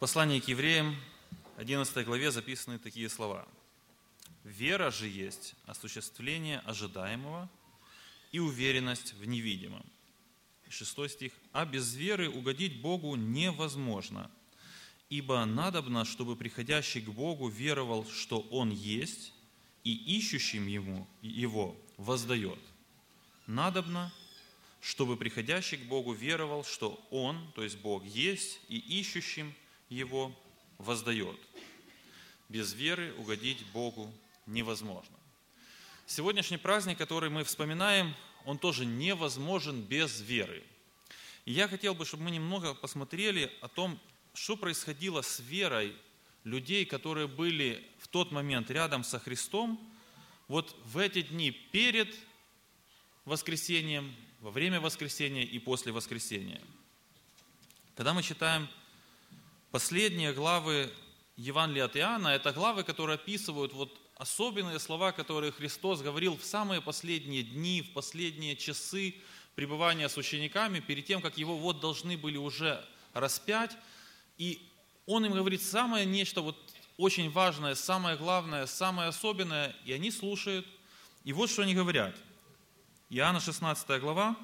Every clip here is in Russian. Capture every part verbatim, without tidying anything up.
послании к евреям, одиннадцатой главе, записаны такие слова. «Вера же есть осуществление ожидаемого и уверенность в невидимом». Шестой стих. «А без веры угодить Богу невозможно, ибо надобно, чтобы приходящий к Богу веровал, что Он есть, и ищущим Ему Его воздает». Надобно, чтобы приходящий к Богу веровал, что Он, то есть Бог, есть, и ищущим Его воздает. Без веры угодить Богу невозможно. Сегодняшний праздник, который мы вспоминаем, он тоже невозможен без веры. И я хотел бы, чтобы мы немного посмотрели о том, что происходило с верой людей, которые были в тот момент рядом со Христом, вот в эти дни перед воскресением, во время воскресения и после воскресения. Когда мы читаем последние главы Евангелия от Иоанна, это главы, которые описывают вот особенные слова, которые Христос говорил в самые последние дни, в последние часы пребывания с учениками, перед тем, как Его вот должны были уже распять. И Он им говорит самое нечто вот очень важное, самое главное, самое особенное, и они слушают. И вот что они говорят. Иоанна шестнадцатая глава,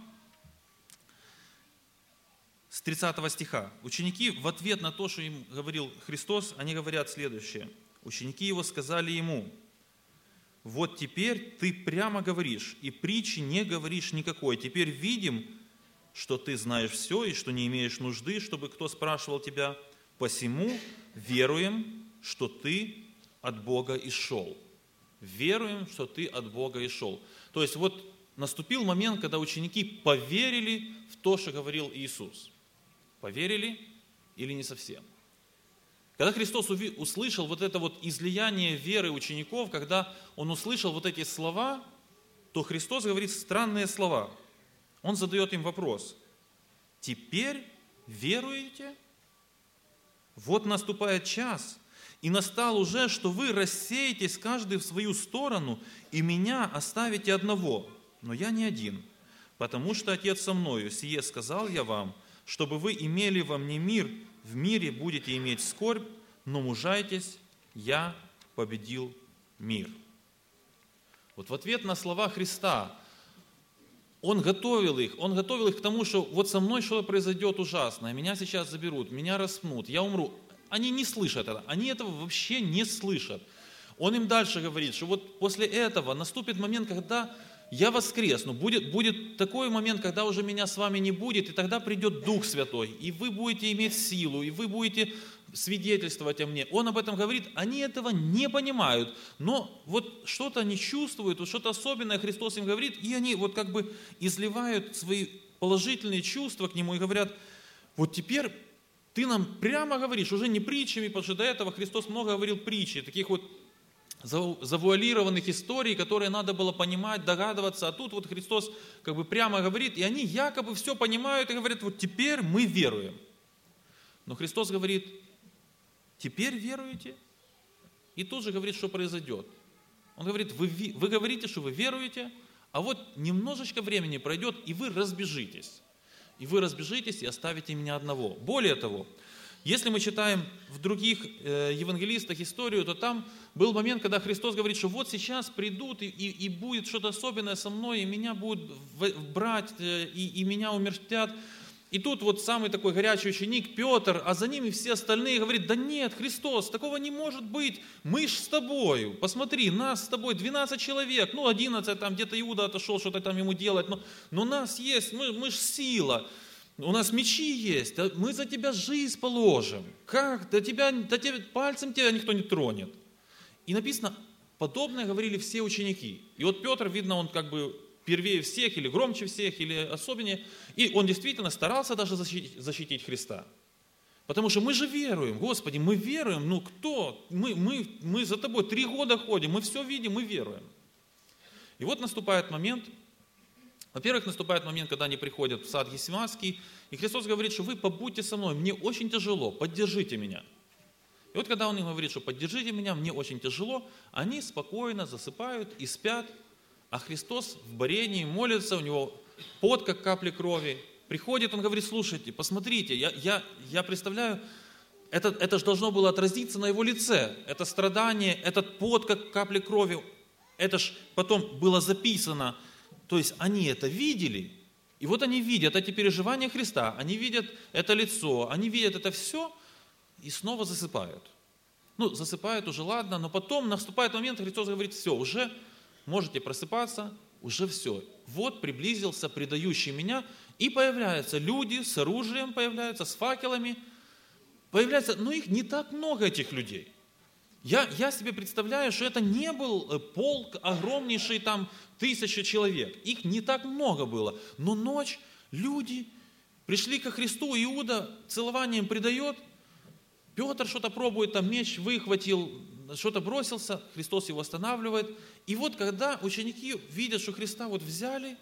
с тридцатого стиха. Ученики в ответ на то, что им говорил Христос, они говорят следующее. Ученики Его сказали Ему: «Вот теперь Ты прямо говоришь, и притчи не говоришь никакой. Теперь видим, что Ты знаешь все, и что не имеешь нужды, чтобы кто спрашивал Тебя. Посему веруем, что Ты от Бога исшел». Веруем, что Ты от Бога исшел. То есть вот наступил момент, когда ученики поверили в то, что говорил Иисус. Поверили или не совсем? Когда Христос услышал вот это вот излияние веры учеников, когда Он услышал вот эти слова, то Христос говорит странные слова. Он задает им вопрос: «Теперь веруете? Вот наступает час, и настал уже, что вы рассеетесь каждый в свою сторону, и меня оставите одного. Но я не один, потому что Отец со мною, сие сказал я вам, чтобы вы имели во мне мир, в мире будете иметь скорбь, но мужайтесь, я победил мир». Вот в ответ на слова Христа Он готовил их, Он готовил их к тому, что вот со мной что-то произойдет ужасное, меня сейчас заберут, меня распнут, я умру. Они не слышат это, они этого вообще не слышат. Он им дальше говорит, что вот после этого наступит момент, когда я воскресну, будет, будет такой момент, когда уже меня с вами не будет, и тогда придет Дух Святой, и вы будете иметь силу, и вы будете свидетельствовать о мне. Он об этом говорит, они этого не понимают, но вот что-то они чувствуют, вот что-то особенное Христос им говорит, и они вот как бы изливают свои положительные чувства к Нему и говорят: вот теперь Ты нам прямо говоришь, уже не притчами, потому что до этого Христос много говорил притчи, таких вот завуалированных историй, которые надо было понимать, догадываться, а тут вот Христос как бы прямо говорит, и они якобы все понимают и говорят: вот теперь мы веруем. Но Христос говорит: теперь веруете? И тут же говорит, что произойдет. Он говорит: вы, вы говорите, что вы веруете, а вот немножечко времени пройдет, и вы разбежитесь. И вы разбежитесь и оставите меня одного. Более того, если мы читаем в других э, евангелистах историю, то там был момент, когда Христос говорит, что вот сейчас придут и, и, и будет что-то особенное со мной, и меня будут брать, э, и, и меня умертвят. И тут вот самый такой горячий ученик Петр, а за ними все остальные говорят: да нет, Христос, такого не может быть, мы ж с тобою, посмотри, нас с тобой двенадцать человек, ну одиннадцать, там где-то Иуда отошел что-то там ему делать, но, но нас есть, мы, мы ж сила. У нас мечи есть, мы за тебя жизнь положим. Как? Да тебя, да тебя, пальцем тебя никто не тронет. И написано, подобное говорили все ученики. И вот Петр, видно, он как бы первее всех, или громче всех, или особеннее. И он действительно старался даже защитить, защитить Христа. Потому что мы же веруем, Господи, мы веруем, ну кто? Мы, мы, мы за тобой три года ходим, мы все видим, мы веруем. И вот наступает момент. Во-первых, наступает момент, когда они приходят в сад Гефсиманский, и Христос говорит, что вы побудьте со мной, мне очень тяжело, поддержите меня. И вот когда Он им говорит, что поддержите меня, мне очень тяжело, они спокойно засыпают и спят, а Христос в борении молится, у него пот, как капли крови. Приходит, Он говорит: слушайте, посмотрите, я, я, я представляю, это, это же должно было отразиться на его лице. Это страдание, этот пот, как капли крови. Это же потом было записано. То есть они это видели. И вот они видят эти переживания Христа. Они видят это лицо. Они видят это все и снова засыпают. Ну, засыпают уже, ладно. Но потом наступает момент, Христос говорит, все, уже можете просыпаться. Уже все. Вот приблизился предающий меня. И появляются люди с оружием, появляются с факелами. Появляется, но их не так много, этих людей. Я, я себе представляю, что это не был полк огромнейший, там, тысячи человек. Их не так много было. Но ночь, люди пришли ко Христу, Иуда целованием предает, Петр что-то пробует, там меч выхватил, что-то бросился, Христос его останавливает. И вот когда ученики видят, что Христа вот взяли,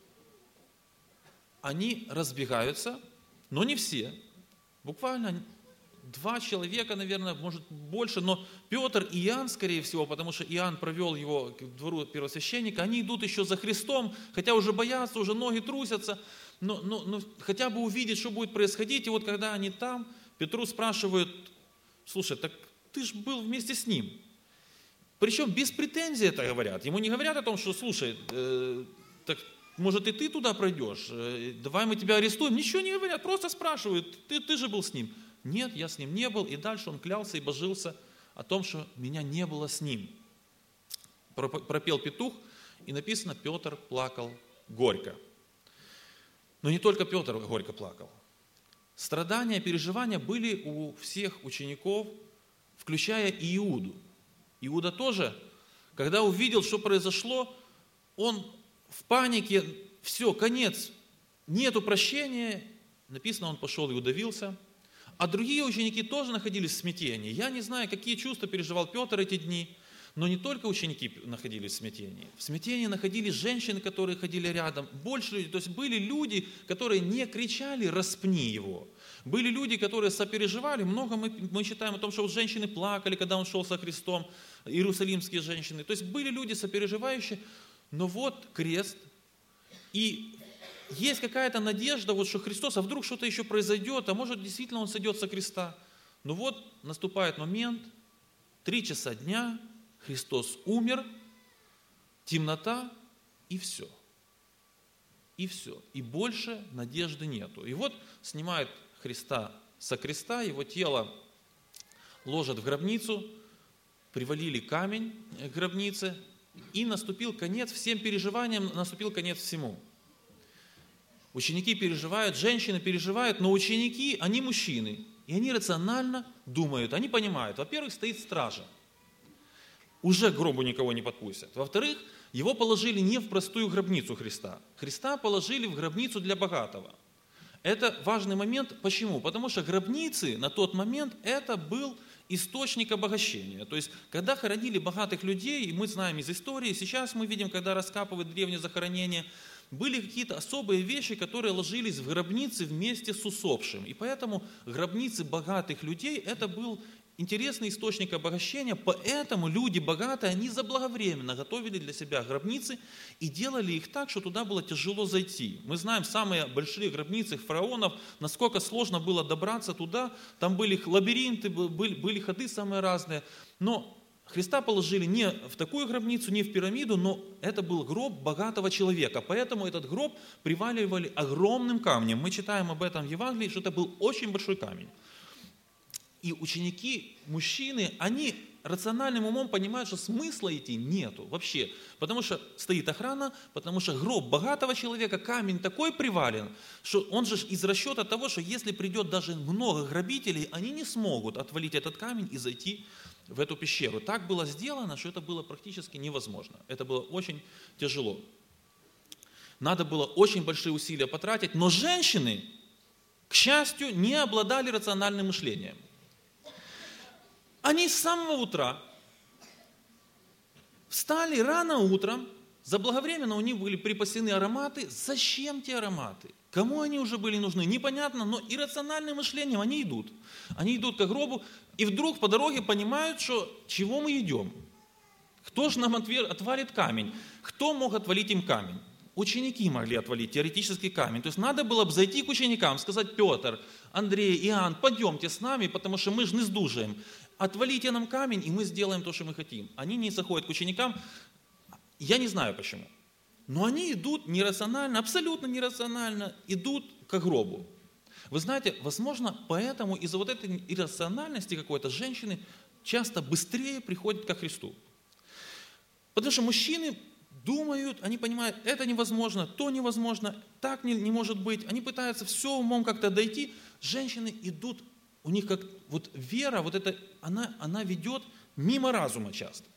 они разбегаются, но не все. Буквально два человека, наверное, может больше, но Петр и Иоанн, скорее всего, потому что Иоанн провел его к двору первосвященника, они идут еще за Христом, хотя уже боятся, уже ноги трусятся, но, но, но хотя бы увидеть, что будет происходить. И вот когда они там, Петру спрашивают, слушай, так ты же был вместе с ним. Причем без претензий это говорят. Ему не говорят о том, что, слушай, э, так может и ты туда пройдешь, э, давай мы тебя арестуем. Ничего не говорят, просто спрашивают, ты, ты же был с ним. Нет, я с ним не был. И дальше он клялся и божился о том, что меня не было с ним. Пропел петух, и написано, Петр плакал горько. Но не только Петр горько плакал. Страдания, переживания были у всех учеников, включая и Иуду. Иуда тоже, когда увидел, что произошло, он в панике, все, конец, нету прощения. Написано, он пошел и удавился. А другие ученики тоже находились в смятении. Я не знаю, какие чувства переживал Петр эти дни, но не только ученики находились в смятении. В смятении находились женщины, которые ходили рядом, больше людей. То есть были люди, которые не кричали «распни его». Были люди, которые сопереживали. Много мы, мы читаем о том, что вот женщины плакали, когда он шел со Христом, иерусалимские женщины. То есть были люди сопереживающие, но вот крест. И есть какая-то надежда, вот, что Христос, а вдруг что-то еще произойдет, а может действительно Он сойдет со креста. Но вот наступает момент, три часа дня, Христос умер, темнота, и все. И все. И больше надежды нету. И вот снимают Христа со креста, его тело ложат в гробницу, привалили камень к гробнице, и наступил конец всем переживаниям, наступил конец всему. Ученики переживают, женщины переживают, но ученики, они мужчины, и они рационально думают, они понимают. Во-первых, стоит стража. Уже к гробу никого не подпустят. Во-вторых, его положили не в простую гробницу Христа. Христа положили в гробницу для богатого. Это важный момент. Почему? Потому что гробницы на тот момент это был источник обогащения. То есть, когда хоронили богатых людей, и мы знаем из истории, сейчас мы видим, когда раскапывают древние захоронения, были какие-то особые вещи, которые ложились в гробницы вместе с усопшим. И поэтому гробницы богатых людей это был интересный источник обогащения, поэтому люди богатые, они заблаговременно готовили для себя гробницы и делали их так, что туда было тяжело зайти. Мы знаем самые большие гробницы фараонов, насколько сложно было добраться туда, там были лабиринты, были, были ходы самые разные, но Христа положили не в такую гробницу, не в пирамиду, но это был гроб богатого человека, поэтому этот гроб приваливали огромным камнем. Мы читаем об этом в Евангелии, что это был очень большой камень. И ученики, мужчины, они рациональным умом понимают, что смысла идти нету вообще. Потому что стоит охрана, потому что гроб богатого человека, камень такой привален, что он же из расчета того, что если придет даже много грабителей, они не смогут отвалить этот камень и зайти в эту пещеру. Так было сделано, что это было практически невозможно. Это было очень тяжело. Надо было очень большие усилия потратить, но женщины, к счастью, не обладали рациональным мышлением. Они с самого утра встали рано утром, заблаговременно у них были припасены ароматы. Зачем те ароматы? Кому они уже были нужны? Непонятно, но иррациональным мышлением они идут. Они идут к гробу и вдруг по дороге понимают, что чего мы идем? Кто же нам отвалит камень? Кто мог отвалить им камень? ученики могли отвалить теоретический камень. То есть надо было бы зайти к ученикам, сказать: Петр, Андрей, Иоанн, пойдемте с нами, потому что мы же не сдужаем. Отвалите нам камень, и мы сделаем то, что мы хотим. Они не заходят к ученикам, я не знаю почему. Но они идут нерационально, абсолютно нерационально, идут к гробу. Вы знаете, возможно, поэтому из-за вот этой иррациональности какой-то женщины часто быстрее приходят ко Христу. Потому что мужчины думают, они понимают, это невозможно, то невозможно, так не, не может быть. Они пытаются все умом как-то дойти. Женщины идут, у них как вот вера, вот это, она, она ведет мимо разума часто.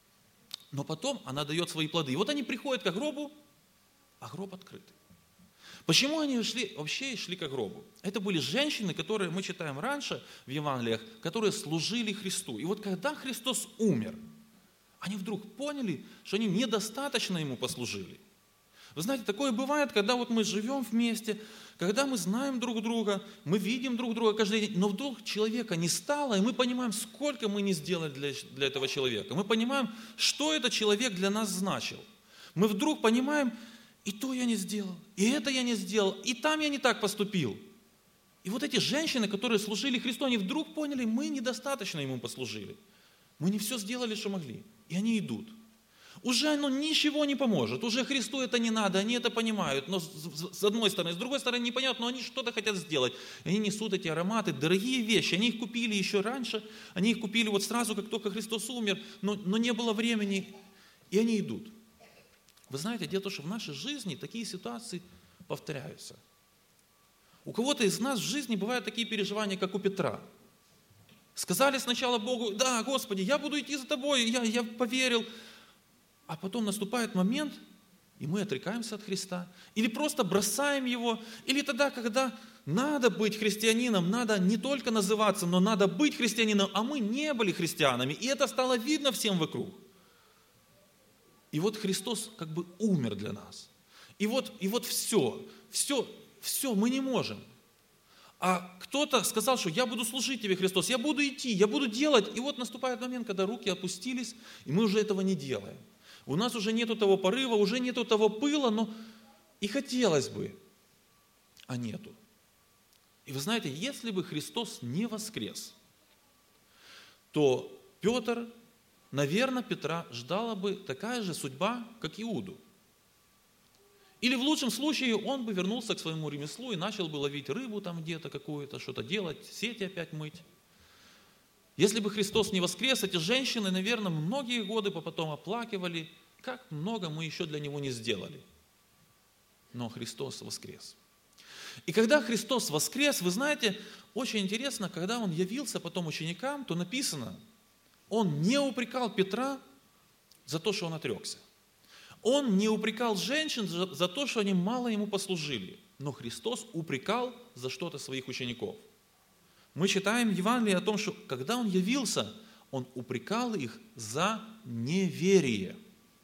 Но потом она дает свои плоды. И вот они приходят к гробу, а гроб открыт. Почему они шли, вообще шли к гробу? Это были женщины, которые, мы читаем раньше в Евангелиях, которые служили Христу. И вот когда Христос умер, они вдруг поняли, что они недостаточно Ему послужили. Вы знаете, такое бывает, когда вот мы живем вместе, когда мы знаем друг друга, мы видим друг друга каждый день, но вдруг человека не стало, и мы понимаем, сколько мы не сделали для, для этого человека. Мы понимаем, что этот человек для нас значил. Мы вдруг понимаем, и то я не сделал, и это я не сделал, и там я не так поступил. И вот эти женщины, которые служили Христу, они вдруг поняли, мы недостаточно Ему послужили. Мы не все сделали, что могли. И они идут. Уже оно ничего не поможет, уже Христу это не надо, они это понимают, но с одной стороны, с другой стороны не понятно, но они что-то хотят сделать. Они несут эти ароматы, дорогие вещи, они их купили еще раньше, они их купили вот сразу, как только Христос умер, но, но не было времени, и они идут. Вы знаете, дело в том, что в нашей жизни такие ситуации повторяются. У кого-то из нас в жизни бывают такие переживания, как у Петра. Сказали сначала Богу: да, Господи, я буду идти за Тобой, я, я поверил. А потом наступает момент, и мы отрекаемся от Христа. Или просто бросаем Его. Или тогда, когда надо быть христианином, надо не только называться, но надо быть христианином, а мы не были христианами. И это стало видно всем вокруг. И вот Христос как бы умер для нас. И вот, и вот все, все, все, мы не можем. А кто-то сказал, что я буду служить Тебе, Христос, я буду идти, я буду делать. И вот наступает момент, когда руки опустились, и мы уже этого не делаем. У нас уже нету того порыва, уже нету того пыла, но и хотелось бы, а нету. И вы знаете, если бы Христос не воскрес, то Петр, наверное, Петра ждала бы такая же судьба, как Иуду. Или в лучшем случае он бы вернулся к своему ремеслу и начал бы ловить рыбу там где-то какую-то, что-то делать, сети опять мыть. Если бы Христос не воскрес, эти женщины, наверное, многие годы потом оплакивали, как много мы еще для Него не сделали. Но Христос воскрес. И когда Христос воскрес, вы знаете, очень интересно, когда Он явился потом ученикам, то написано, Он не упрекал Петра за то, что он отрекся. Он не упрекал женщин за, за то, что они мало Ему послужили. Но Христос упрекал за что-то своих учеников. Мы читаем в Евангелии о том, что когда Он явился, Он упрекал их за неверие.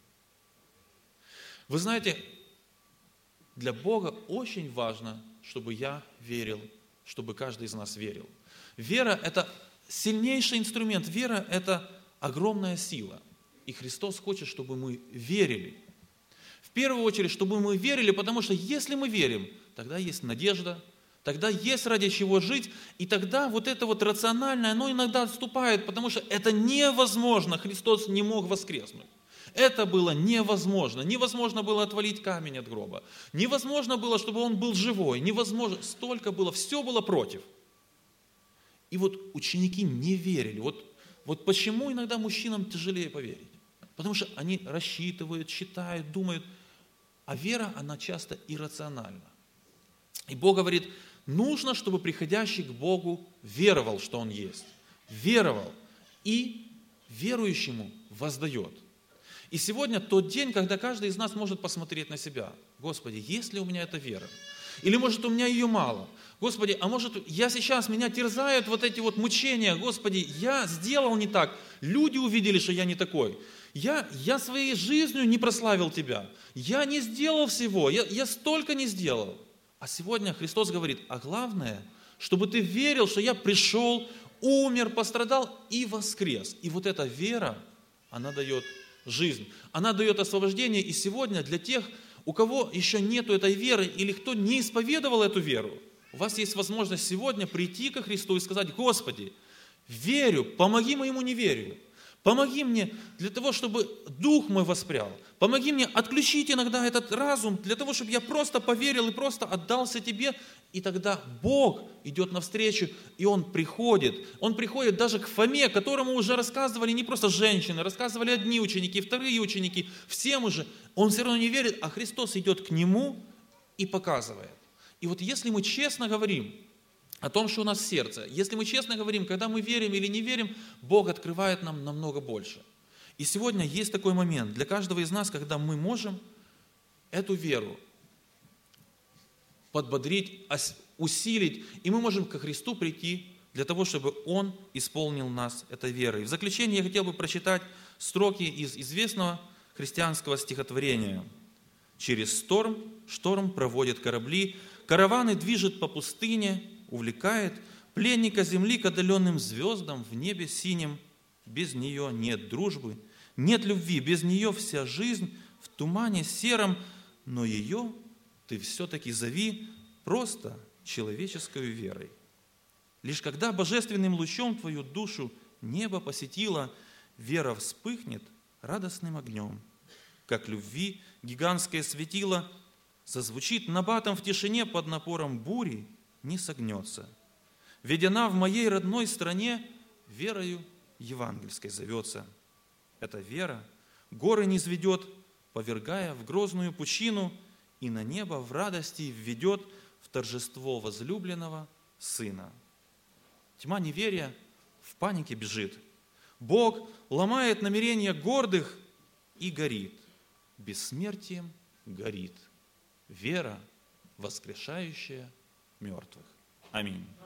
Вы знаете, для Бога очень важно, чтобы я верил, чтобы каждый из нас верил. Вера – это сильнейший инструмент, вера – это огромная сила. И Христос хочет, чтобы мы верили. В первую очередь, чтобы мы верили, потому что если мы верим, тогда есть надежда, тогда есть ради чего жить, и тогда вот это вот рациональное, оно иногда отступает, потому что это невозможно, Христос не мог воскреснуть. Это было невозможно. Невозможно было отвалить камень от гроба. Невозможно было, чтобы он был живой. Невозможно. Столько было, все было против. И вот ученики не верили. Вот, вот почему иногда мужчинам тяжелее поверить? Потому что они рассчитывают, считают, думают. А вера, она часто иррациональна. И Бог говорит, нужно, чтобы приходящий к Богу веровал, что Он есть. Веровал. И верующему воздает. И сегодня тот день, когда каждый из нас может посмотреть на себя. Господи, есть ли у меня эта вера? Или может у меня ее мало? Господи, а может я сейчас, меня терзают вот эти вот мучения. Господи, я сделал не так. Люди увидели, что я не такой. Я, я своей жизнью не прославил Тебя. Я не сделал всего. Я, я столько не сделал. А сегодня Христос говорит, а главное, чтобы ты верил, что я пришел, умер, пострадал и воскрес. И вот эта вера, она дает жизнь. Она дает освобождение. И сегодня для тех, у кого еще нету этой веры, или кто не исповедовал эту веру, у вас есть возможность сегодня прийти ко Христу и сказать: Господи, верю, помоги моему неверию. Помоги мне для того, чтобы дух мой воспрял. Помоги мне отключить иногда этот разум, для того, чтобы я просто поверил и просто отдался Тебе. И тогда Бог идет навстречу, и Он приходит. Он приходит даже к Фоме, которому уже рассказывали не просто женщины, рассказывали одни ученики, вторые ученики, всем уже. Он все равно не верит, а Христос идет к нему и показывает. И вот если мы честно говорим о том, что у нас в сердце, если мы честно говорим, когда мы верим или не верим, Бог открывает нам намного больше. И сегодня есть такой момент для каждого из нас, когда мы можем эту веру подбодрить, усилить, и мы можем ко Христу прийти для того, чтобы Он исполнил нас этой верой. В заключение я хотел бы прочитать строки из известного христианского стихотворения. «Через шторм, шторм проводит корабли, караваны движет по пустыне, увлекает пленника земли к отдаленным звездам в небе синем. Без нее нет дружбы, нет любви, без нее вся жизнь в тумане сером, но ее ты все-таки зови просто человеческой верой. Лишь когда божественным лучом твою душу небо посетило, вера вспыхнет радостным огнем, как любви гигантское светило зазвучит набатом в тишине под напором бури, не согнется. Ведь она в моей родной стране верою евангельской зовется. Эта вера горы низведет, повергая в грозную пучину, и на небо в радости введет в торжество возлюбленного Сына. Тьма неверия в панике бежит. Бог ломает намерения гордых и горит. Бессмертием горит. Вера, воскрешающая мертвых. Аминь.